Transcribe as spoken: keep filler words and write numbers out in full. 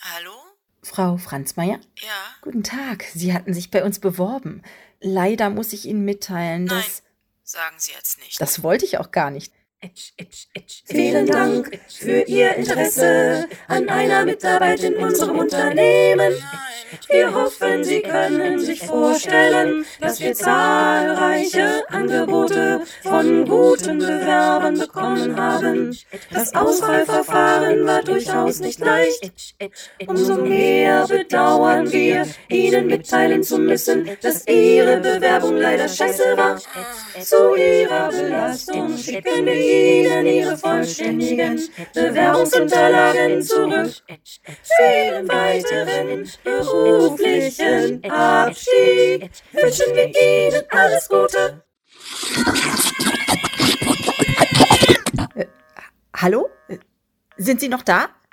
Hallo? Frau Franzmeier? Ja? Guten Tag, Sie hatten sich bei uns beworben. Leider muss ich Ihnen mitteilen, Nein, dass... sagen Sie jetzt nicht. Das wollte ich auch gar nicht. Vielen Dank für Ihr Interesse an einer Mitarbeit in unserem Unternehmen. Nein. Wir hoffen, Sie können sich vorstellen, dass wir zahlreiche Angebote von guten Bewerbern bekommen haben. Das Auswahlverfahren war durchaus nicht leicht. Umso mehr bedauern wir, Ihnen mitteilen zu müssen, dass Ihre Bewerbung leider scheiße war. Zu Ihrer Belastung schicken wir Ihnen Ihre vollständigen Bewerbungsunterlagen zurück. Für Ihren weiteren beruflichen Abstieg wünschen wir Ihnen alles Gute. Äh, hallo? Äh, Sind Sie noch da?